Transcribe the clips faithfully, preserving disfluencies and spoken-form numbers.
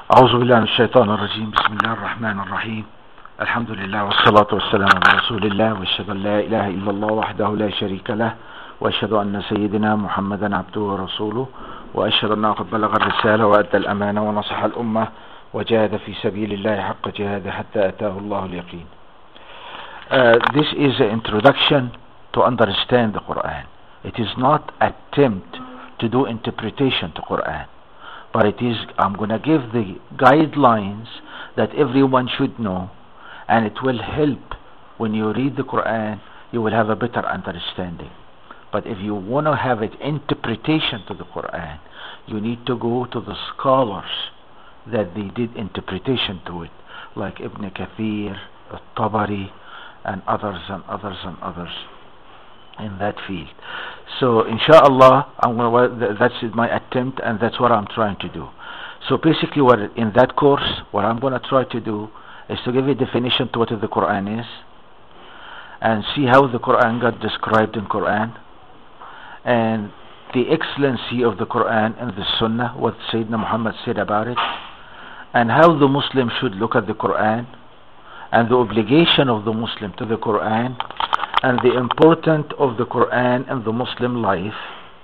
أعوذ بالله من الشيطان الرجيم. بسم الله الرحمن الرحيم. الحمد لله والصلاة والسلام على رسول الله، وأشهد أن لا إله إلا الله وحده لا شريك له، وأشهد أن سيدنا محمدا عبده ورسوله، وأشهد أنه قد بلغ الرسالة وأدى الأمانة ونصح الأمة وجاهد في سبيل الله حق جهاده حتى أتاه الله اليقين. Uh, this is an introduction to understand the Quran. It is not attempt to do interpretation to Quran, but it is, I'm going to give the guidelines that everyone should know, and it will help when you read the Quran, you will have a better understanding. But if you want to have an interpretation to the Quran, you need to go to the scholars that they did interpretation to it, like Ibn Kathir, Tabari, and others and others and others in that field. So inshallah, I'm gonna, that's my attempt, and that's what I'm trying to do. So basically, what in that course, what I'm going to try to do is to give a definition to what the Quran is, and see how the Quran got described in Quran, and the excellency of the Quran and the Sunnah, what Sayyidina Muhammad said about it, and how the Muslim should look at the Quran, and the obligation of the Muslim to the Quran, and the importance of the Quran and the Muslim life,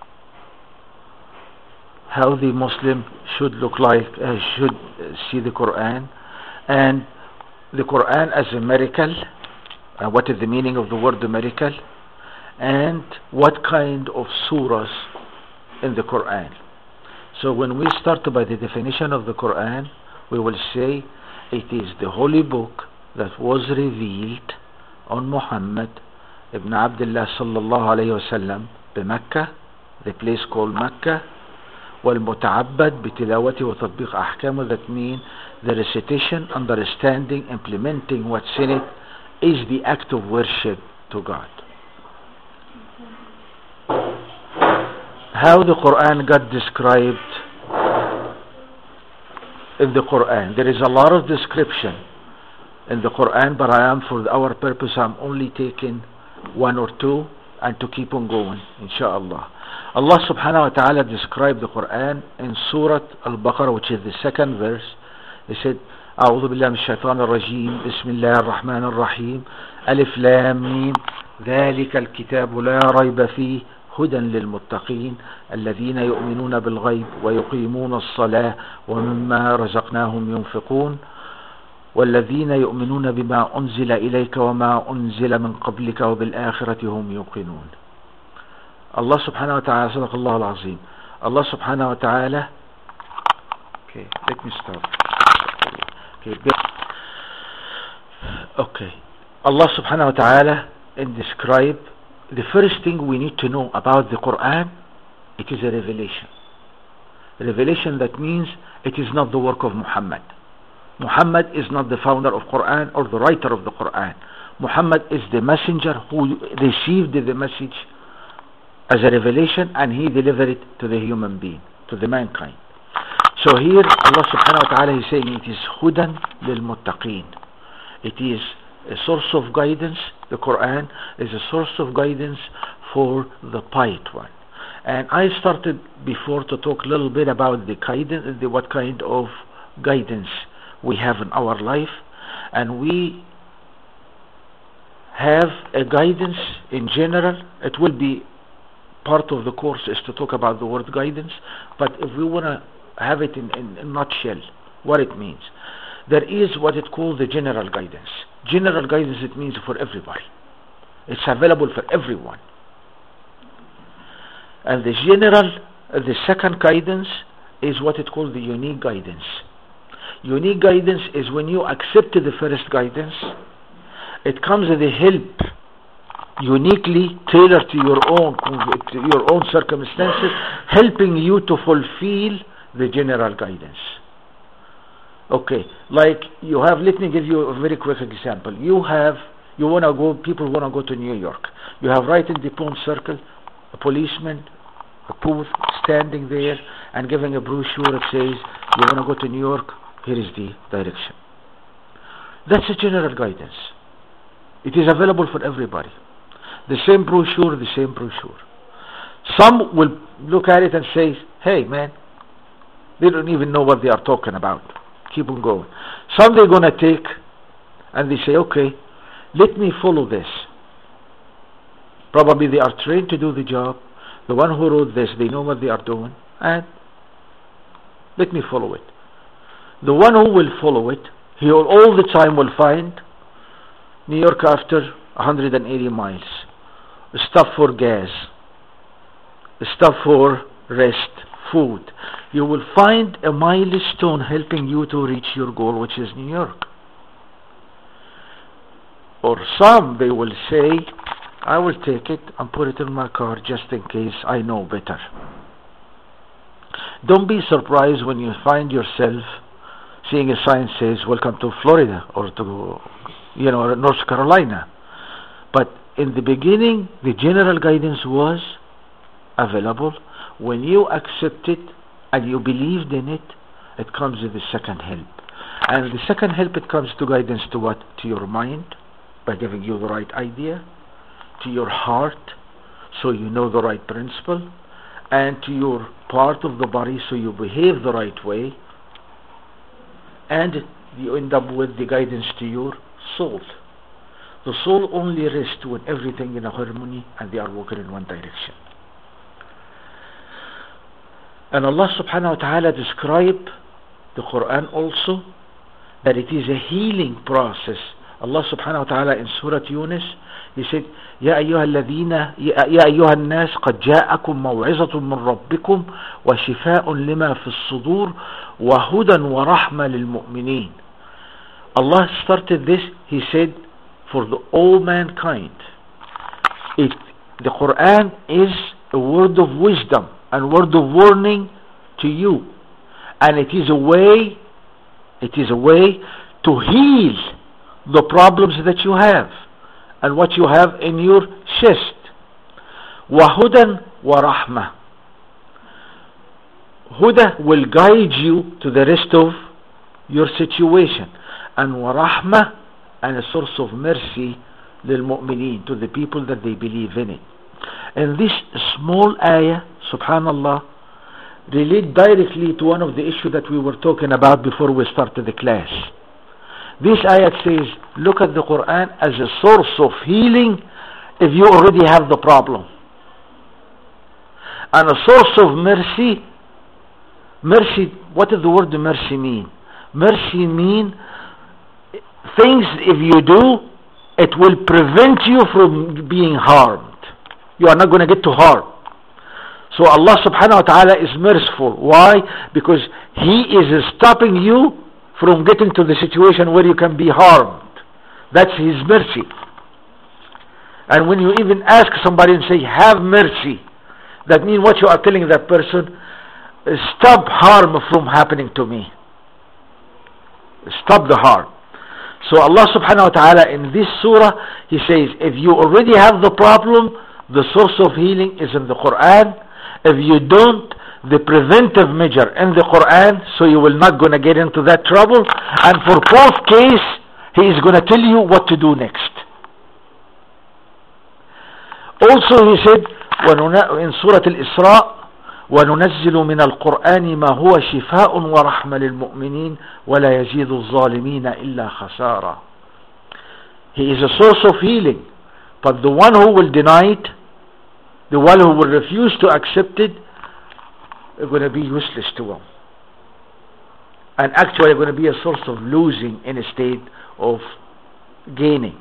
how the Muslim should look like, uh, should see the Quran, and the Quran as a miracle, uh, what is the meaning of the word miracle, and what kind of surahs in the Quran. So when we start by the definition of the Quran, we will say it is the holy book that was revealed on Muhammad ibn Abdullah sallallahu alayhi wa sallam by Mecca, the place called Mecca, والمتعبد بتلاوته وتطبيق أحكامه. That means the recitation, understanding, implementing what's in it is the act of worship to God. How the Quran got described in the Quran. There is a lot of description in the Quran, but I am, for our purpose, I'm only taking one or two, and to keep on going, inshallah. Allah subhanahu wa ta'ala described the Quran in Surah Al-Baqarah, which is the second verse. He said, أعوذ بالله من الشيطان الرجيم بسم الله الرحمن الرحيم ألف لام ميم ذلك الكتاب لا ريب فيه هدى للمتقين الذين يؤمنون بالغيب ويقيمون الصلاة ومما رزقناهم ينفقون والذين يؤمنون بما أنزل إليك وما أنزل من قبلك وبالآخرة هم يوقنون. Allah subhanahu wa ta'ala, صدق الله العظيم. Allah subhanahu wa ta'ala, okay, let me start. Okay, okay. Allah subhanahu wa ta'ala in describe the first thing we need to know about the Quran. It is a revelation. Revelation, that means it is not the work of Muhammad. Muhammad is not the founder of Quran or the writer of the Quran. Muhammad is the messenger who received the message as a revelation, and he delivered it to the human being, to the mankind. So here Allah subhanahu wa ta'ala is saying it is hudan lil muttaqeen. It is a source of guidance. The Quran is a source of guidance for the pious one. And I started before to talk a little bit about the guidance, the, what kind of guidance we have in our life, and we have a guidance in general. It will be part of the course is to talk about the word guidance, but if we want to have it in, in a nutshell, what it means, there is what it called the general guidance. General guidance, it means for everybody. It's available for everyone. And the general, the second guidance is what it called the unique guidance. Unique guidance is when you accept the first guidance, it comes with a help uniquely tailored to your own to your own circumstances, helping you to fulfill the general guidance. Okay, like you have, let me give you a very quick example. You have, you want to go, people want to go to New York. You have right in the Palm Circle a policeman, a booth standing there and giving a brochure that says, you want to go to New York, here is the direction. That's a general guidance. It is available for everybody. The same brochure, the same brochure. Some will look at it and say, hey man, they don't even know what they are talking about. keep on going. Some they're going to take and they say, okay, let me follow this. Probably they are trained to do the job. The one who wrote this, they know what they are doing, and let me follow it. The one who will follow it, he will all the time will find New York after one hundred eighty miles, stuff for gas, stuff for rest, food. You will find a milestone helping you to reach your goal, which is New York. Or some, they will say, I will take it and put it in my car just in case I know better. Don't be surprised when you find yourself seeing a sign says, welcome to Florida or to, you know, North Carolina. But in the beginning, the general guidance was available. When you accept it and you believed in it, it comes with the second help. And the second help, it comes to guidance to what? To your mind, by giving you the right idea, to your heart, so you know the right principle, and to your part of the body, so you behave the right way, and you end up with the guidance to your soul. The soul only rests when everything in a harmony and they are walking in one direction. And Allah subhanahu wa ta'ala described the Quran also that it is a healing process. Allah subhanahu wa ta'ala in Surah Yunus, He said, يا أيها الذين يا أيها الناس قد جاءكم موعظة من ربكم وشفاء لما في الصدور وهدى ورحمة للمؤمنين. Allah started this, He said, for the all mankind. It, the Quran is a word of wisdom and word of warning to you, and it is a way, it is a way to heal the problems that you have and what you have in your chest. وَهُدًى وَرَحْمَةً. Huda will guide you to the rest of your situation, and وَرَحْمَةً, and a source of mercy للمؤمنين, to the people that they believe in it. And this small ayah, subhanallah, relate directly to one of the issues that we were talking about before we started the class. This ayat says, look at the Quran as a source of healing if you already have the problem, and a source of mercy. Mercy, what does the word mercy mean? Mercy mean things, if you do, it will prevent you from being harmed. You are not going to get to harm. So Allah subhanahu wa ta'ala is merciful. Why? Because He is stopping you from getting to the situation where you can be harmed. That's His mercy. And when you even ask somebody and say, have mercy, that means what you are telling that person, stop harm from happening to me. Stop the harm. So Allah subhanahu wa ta'ala in this surah, He says, if you already have the problem, the source of healing is in the Quran. If you don't, the preventive measure in the Quran, so you will not going to get into that trouble. And for both case, He is going to tell you what to do next. Also He said in Surah Al-Isra, وَنُنَزِّلُ مِنَ الْقُرْآنِ مَا هُوَ شِفَاءٌ وَرَحْمَةٌ لِلْمُؤْمِنِينَ وَلَا يَزِيدُ الظَّالِمِينَ إِلَّا خَسَارًا. He is a source of healing, but the one who will deny it, the one who will refuse to accept it, is going to be useless to him, and actually going to be a source of losing in a state of gaining.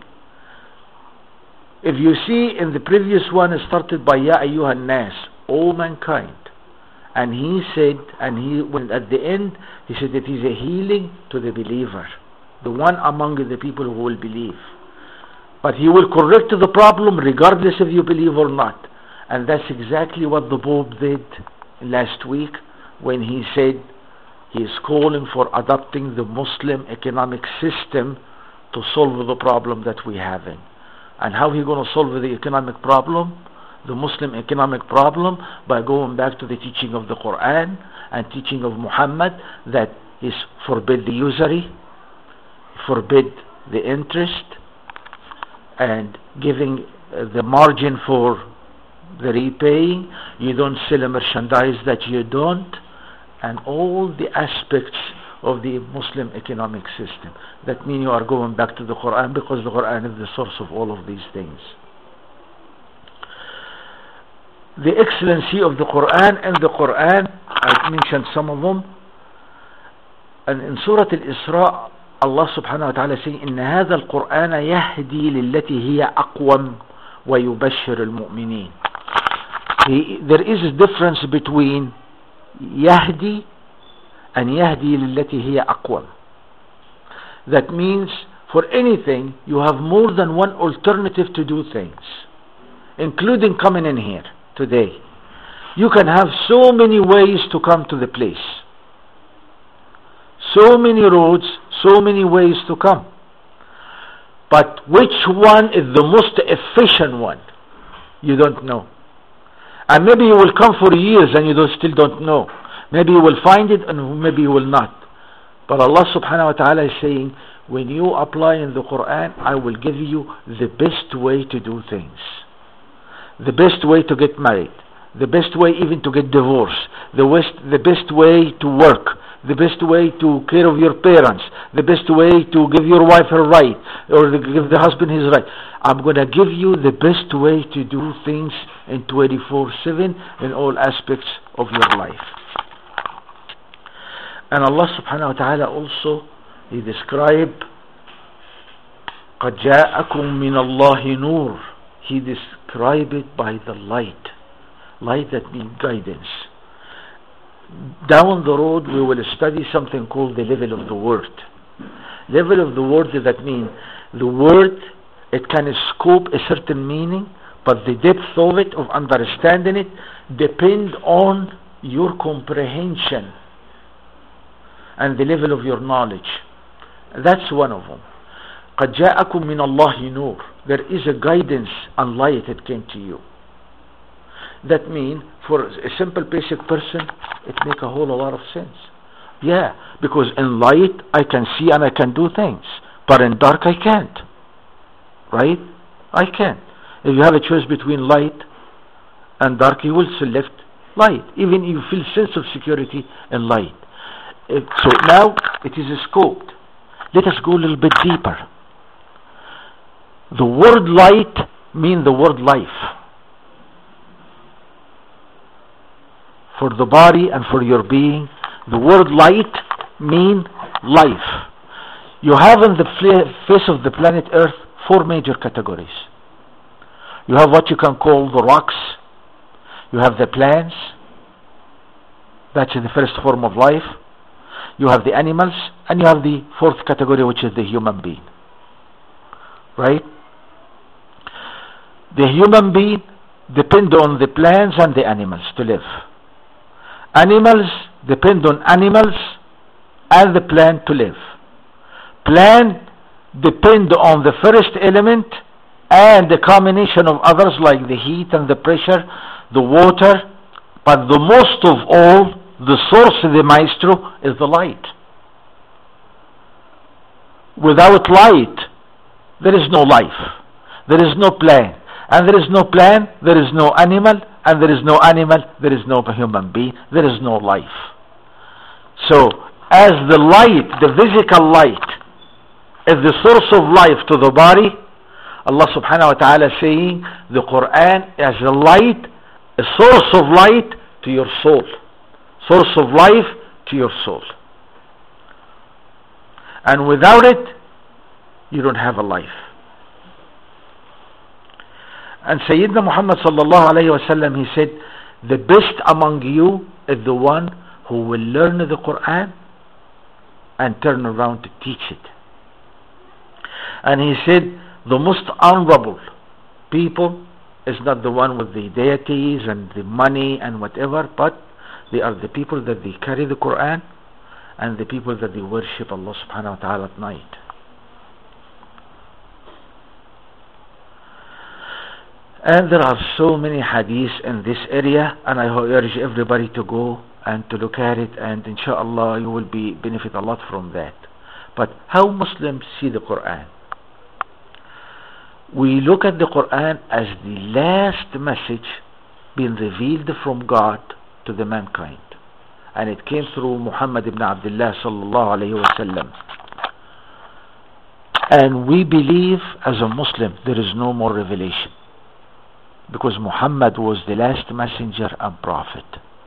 If you see in the previous one, it started by Ya Ayyuhan Nas, all mankind, and He said, and He, when at the end He said it is a healing to the believer, the one among the people who will believe. But He will correct the problem regardless if you believe or not. And that's exactly what the Pope did last week when he said he is calling for adopting the Muslim economic system to solve the problem that we're having. And how he going to solve the economic problem, the Muslim economic problem? By going back to the teaching of the Quran and teaching of Muhammad, that is forbid the usury, forbid the interest, and giving uh, the margin for the repaying. You don't sell a merchandise that you don't, and all the aspects of the Muslim economic system. That means you are going back to the Quran, because the Quran is the source of all of these things. The excellency of the Quran, and the Quran, I mentioned some of them. And in Surah Al-Isra, Allah subhanahu wa ta'ala saying, إن هذا القرآن يهدي للتي هي أقوم ويبشر المؤمنين. There is a difference between يهدي and يهدي للتي هي أقوم. That means for anything you have more than one alternative to do things, including coming in here today. You can have so many ways to come to the place, so many roads, so many ways to come. But which one is the most efficient one? You don't know. And maybe you will come for years and you don't, still don't know. Maybe you will find it and maybe you will not. But Allah subhanahu wa ta'ala is saying, when you apply in the Quran, I will give you the best way to do things. The best way to get married. The best way even to get divorced. The best, the best way to work. The best way to care of your parents. The best way to give your wife her right, or give the husband his right. I'm going to give you the best way to do things in twenty-four seven in all aspects of your life. And Allah subhanahu wa ta'ala also, He described قَدْ جَاءَكُم مِّنَ اللَّهِ نُورٌ. He described it by the light. Light that means guidance. Down the road we will study something called the level of the word. Level of the word, that means the word, it can scope a certain meaning, but the depth of it, of understanding it, depend on your comprehension and the level of your knowledge. That's one of them. قَدْ جَاءَكُم مِّنَ اللَّهِ نُورٌ. There is a guidance and light that came to you. That means for a simple basic person, it makes a whole lot of sense. Yeah, because in light I can see and I can do things, but in dark I can't. Right? I can't. If you have a choice between light and dark, you will select light, even if you feel sense of security in light. So now it is scoped. Let us go a little bit deeper. The word light means the word life. For the body and for your being, the word light means life. You have in the face of the planet Earth four major categories. You have what you can call the rocks. You have the plants. That's the first form of life. You have the animals, and you have the fourth category, which is the human being. Right? The human being depend on the plants and the animals to live. Animals depend on animals and the plant to live. Plant depend on the first element and the combination of others like the heat and the pressure, the water, but the most of all, the source of the maestro is the light. Without light, there is no life. There is no plant. And there is no plant, there is no animal. And there is no animal, there is no human being, there is no life. So, as the light, the physical light, is the source of life to the body, Allah subhanahu wa ta'ala saying, the Quran as a light, a source of light to your soul. Source of life to your soul. And without it, you don't have a life. And Sayyidina Muhammad sallallahu alayhi wa sallam, he said, the best among you is the one who will learn the Quran and turn around to teach it. And he said, the most honorable people is not the one with the deities and the money and whatever, but they are the people that they carry the Quran and the people that they worship Allah subhanahu wa ta'ala at night. And there are so many hadiths in this area, and I urge everybody to go and to look at it, and inshallah you will be benefit a lot from that. But how Muslims see the Quran? We look at the Quran as the last message being revealed from God to the mankind. and it came through Muhammad ibn Abdullah sallallahu alayhi wa sallam. And we believe as a Muslim there is no more revelation, because Muhammad was the last messenger and prophet.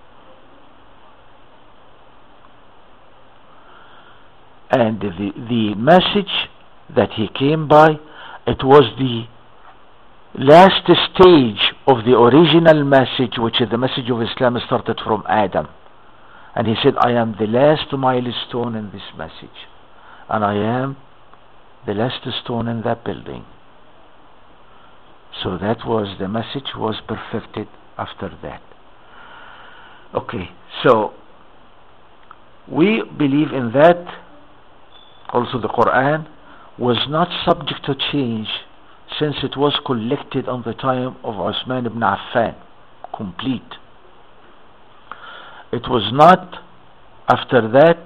And the, the message that he came by, it was the last stage of the original message, which is the message of Islam, started from Adam. And he said, I am the last milestone in this message, and I am the last stone in that building. So that was the message was perfected after that. Okay, so we believe in that. Also the Quran was not subject to change, since it was collected on the time of Uthman ibn Affan, complete. It was not after that.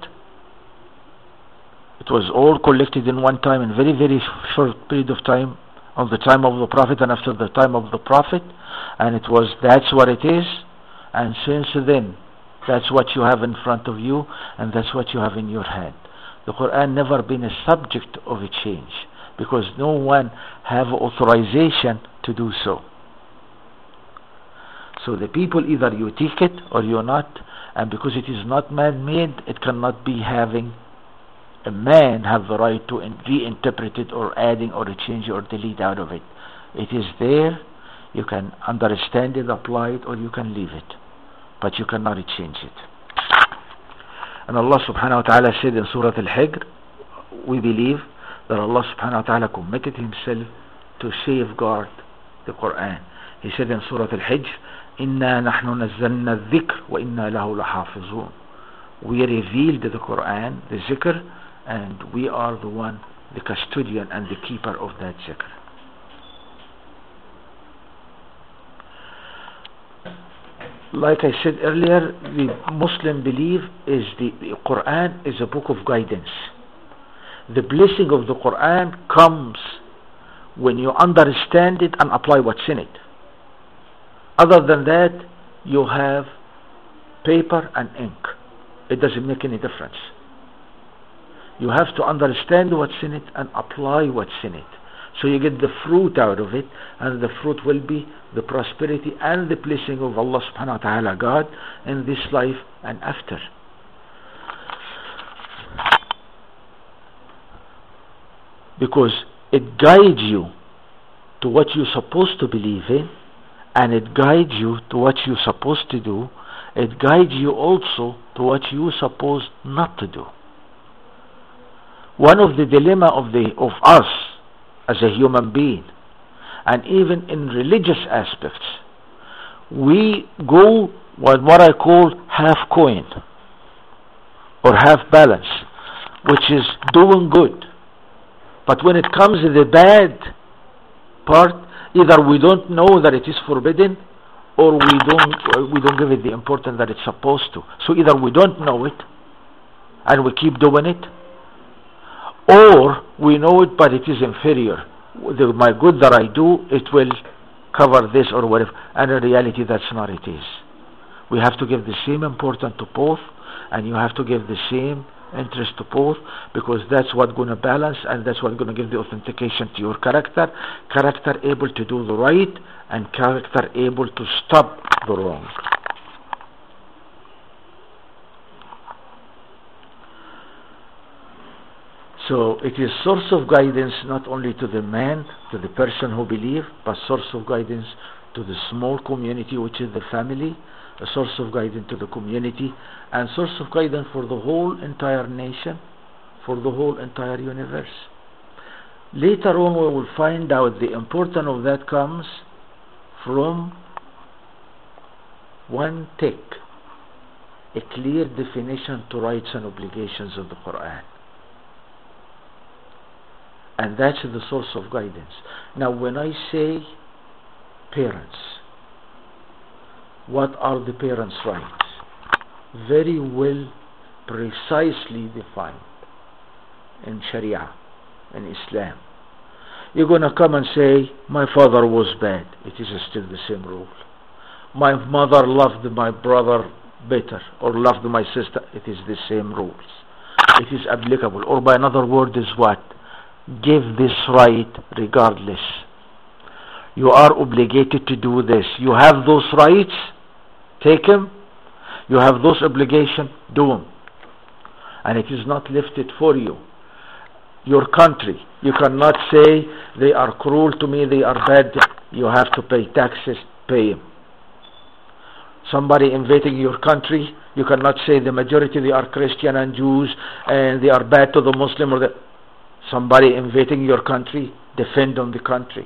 It was all collected in one time, in very very short period of time, on the time of the Prophet and after the time of the Prophet, and it was, that's what it is. And since then, that's what you have in front of you, and that's what you have in your hand. The Quran never been a subject of a change, because no one have authorization to do so. So the people, either you take it or you're not, and because it is not man-made, it cannot be having a man have the right to reinterpret it or adding or change or delete out of it. It is there. You can understand it, apply it, or you can leave it, but you cannot change it. And Allah subhanahu wa ta'ala said in Surah Al-Hijr, we believe that Allah subhanahu wa ta'ala committed himself to safeguard the Quran. He said in Surah Al-Hijr, إِنَّا نَحْنُ نَزَّلْنَا الذِّكْرَ وَإِنَّا لَهُ لَحَافِظُونَ. We revealed the Quran, the zikr, and we are the one, the custodian and the keeper of that zikr. Like I said earlier, the Muslim belief is the, the Quran is a book of guidance. The blessing of the Quran comes when you understand it and apply what's in it. Other than that, you have paper and ink. It doesn't make any difference. You have to understand what's in it and apply what's in it, so you get the fruit out of it, and the fruit will be the prosperity and the blessing of Allah subhanahu wa ta'ala, God, in this life and after. Because it guides you to what you're supposed to believe in, and it guides you to what you're supposed to do. It guides you also to what you're supposed not to do. One of the dilemma of the of us as a human being, and even in religious aspects, we go with what I call half coin or half balance, which is doing good. But when it comes to the bad part, either we don't know that it is forbidden, or we don't we don't give it the importance that it's supposed to. So either we don't know it and we keep doing it, or we know it but it is inferior. The, my good that I do, it will cover this or whatever, and in reality that's not it is. We have to give the same importance to both, and you have to give the same interest to both, because that's what's going to balance, and that's what's going to give the authentication to your character. Character able to do the right, and character able to stop the wrong. So it is source of guidance not only to the man, to the person who believes, but source of guidance to the small community, which is the family, a source of guidance to the community, and source of guidance for the whole entire nation, for the whole entire universe. Later on we will find out the importance of that comes from one tick, a clear definition to rights and obligations of the Quran. And that's the source of guidance. Now when I say parents, what are the parents' rights? Very well, precisely defined in Sharia, in Islam. You're going to come and say, my father was bad. It is still the same rule. My mother loved my brother better, or loved my sister, it is the same rules. It is applicable. Or by another word is what? Give this right regardless. You are obligated to do this. You have those rights, take them. You have those obligations, do them. And it is not lifted for you. Your country, you cannot say they are cruel to me, they are bad. You have to pay taxes, pay them. Somebody invading your country, you cannot say the majority they are Christian and Jews and they are bad to the Muslim. Or the somebody invading your country, defend on the country.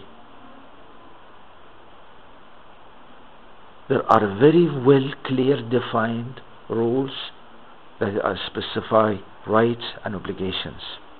There are very well clear defined rules that are specify rights and obligations.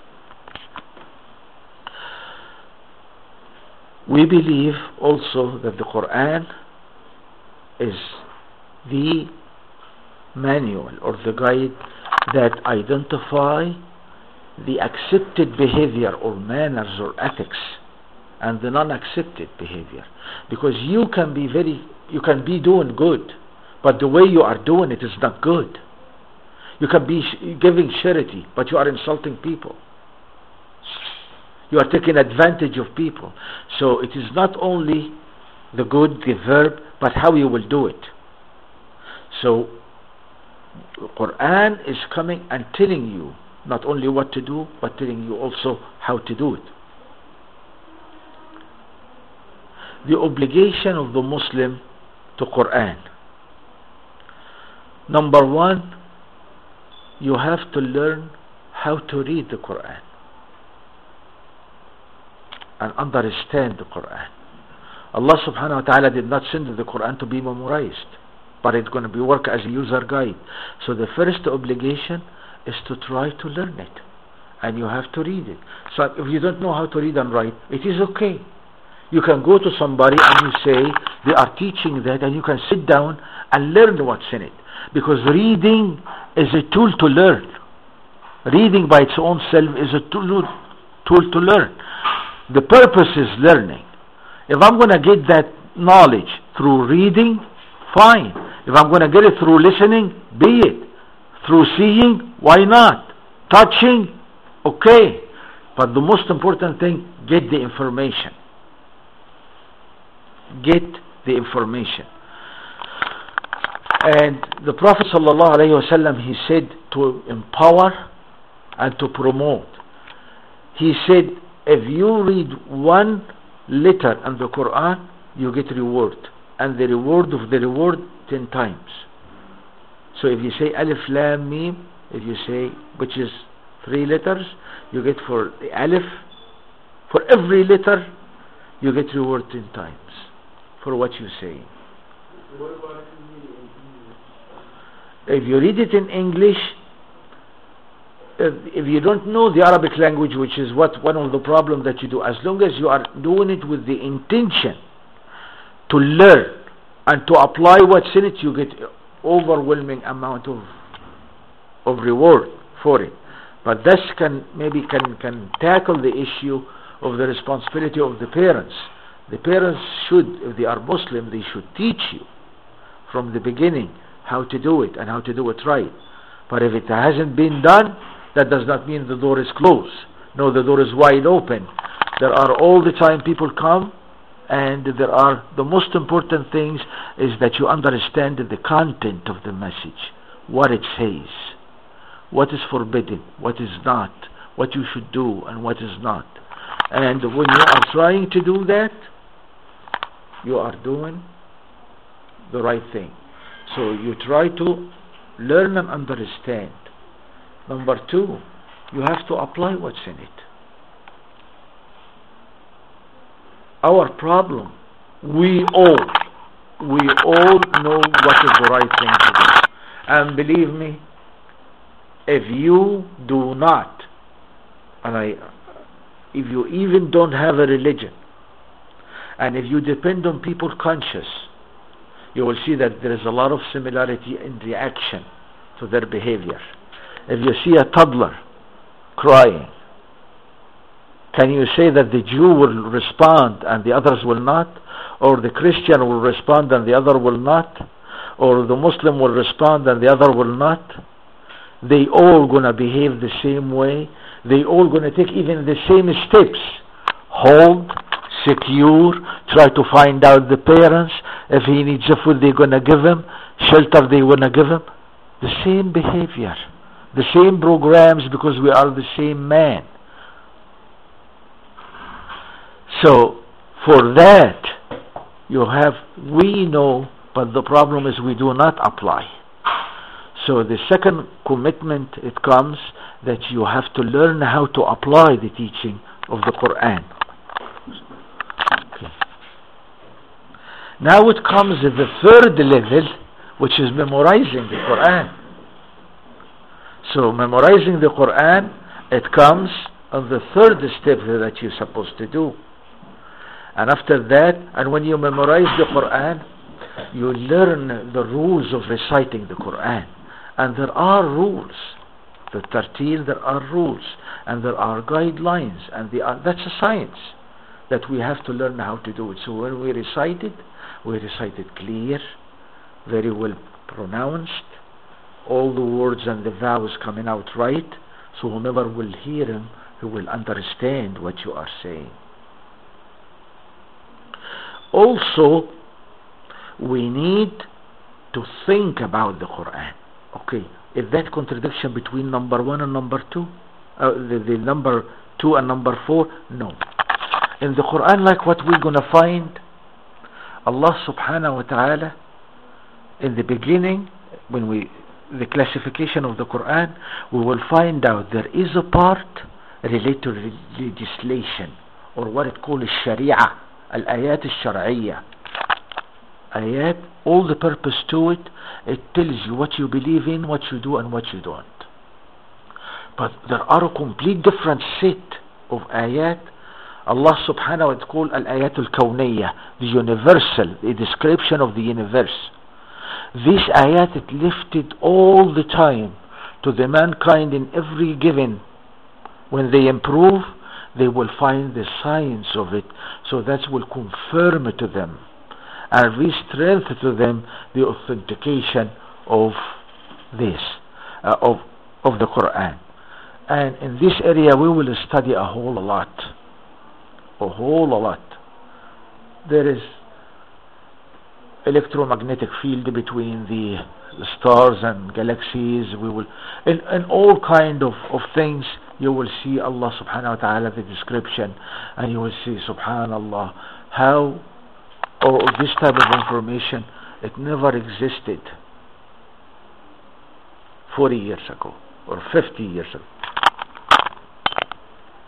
We believe also that the Quran is the manual or the guide that identify the accepted behavior or manners or ethics and the non-accepted behavior. Because you can be very, you can be doing good, but the way you are doing it is not good. You can be sh- giving charity, but you are insulting people. You are taking advantage of people. So it is not only the good, the verb, but how you will do it. So the Quran is coming and telling you not only what to do, but telling you also how to do it. The obligation of the Muslim to Quran. Number one, you have to learn how to read the Quran and understand the Quran. Allah subhanahu wa ta'ala did not send the Quran to be memorized, but it's going to be work as a user guide. So the first obligation is to try to learn it, and you have to read it. So if you don't know how to read and write, it is okay. You can go to somebody and you say they are teaching that, and you can sit down and learn what's in it, because reading is a tool to learn. Reading by its own self is a tool, tool to learn. The purpose is learning. If I'm going to get that knowledge through reading, fine. If I'm going to get it through listening, be it. Through seeing, why not? Touching, okay. But the most important thing, get the information. Get the information. And the Prophet sallallahu alaihi wasallam, he said to empower and to promote. He said, if you read one letter in the Quran, you get reward, and the reward of the reward ten times. So if you say Alif Lam Mim, if you say, which is three letters, you get for the Alif, for every letter, you get reward ten times for what you say. What about if you read it in English? If you read it in English, if, if you don't know the Arabic language, which is what one of the problems that you do, as long as you are doing it with the intention to learn and to apply what's in it, you get overwhelming amount of of reward for it. But this can maybe can can tackle the issue of the responsibility of the parents. The parents should, if they are Muslim, they should teach you from the beginning how to do it and how to do it right. But if it hasn't been done, that does not mean the door is closed. No, the door is wide open. There are all the time people come, and there are, the most important things is that you understand the content of the message, what it says, what is forbidden, what is not, what you should do and what is not. And when you are trying to do that, you are doing the right thing. So you try to learn and understand. Number two, you have to apply what's in it. Our problem, we all, we all know what is the right thing to do. And believe me, if you do not, and I, if you even don't have a religion, and if you depend on people's conscience, you will see that there is a lot of similarity in reaction to their behavior. If you see a toddler crying, can you say that the Jew will respond and the others will not? Or the Christian will respond and the other will not? or the Muslim will respond and the other will not, they all gonna behave the same way. They all gonna take even the same steps. Hold, secure, try to find out the parents. If he needs a food, they're gonna give him. Shelter, they wanna give him. The same behavior, the same programs, because we are the same man. So for that, you have, we know, but the problem is we do not apply. So the second commitment, it comes that you have to learn how to apply the teaching of the Quran. Okay. Now it comes at the third level, which is memorizing the Quran. So memorizing the Quran, it comes on the third step that you're supposed to do. And after that, and when you memorize the Quran, you learn the rules of reciting the Quran. And there are rules. The thirteen, there are rules. And there are guidelines. And they are, that's a science that we have to learn how to do it. So when we recite it, we recite it clear, very well pronounced, all the words and the vowels coming out right. So whomever will hear him, he will understand what you are saying. Also, we need to think about the Quran. Okay, is that contradiction between number one and number two? Uh, the, the number two and number four? No. In the Quran, like what we're going to find, Allah subhanahu wa ta'ala, in the beginning, when we, the classification of the Quran, we will find out there is a part related to legislation, or what it calls Sharia, al-ayat al-shar'iyya. Ayat, all the purpose to it, it tells you what you believe in, what you do and what you don't. But there are a complete different set of ayat. Allah subhanahu wa ta'ala called al-ayat al-kawniyya, the universal, the description of the universe. This ayat, it lifted all the time to the mankind in every given. When they improve, they will find the science of it, so that will confirm it to them and re-strengthen to them the authentication of this, uh, of, of the Quran. And in this area we will study a whole lot, a whole lot. There is electromagnetic field between the stars and galaxies. We will, in, in all kind of, of things, you will see Allah subhanahu wa ta'ala, the description, and you will see, subhanallah, how, or this type of information, it never existed forty years ago or fifty years ago.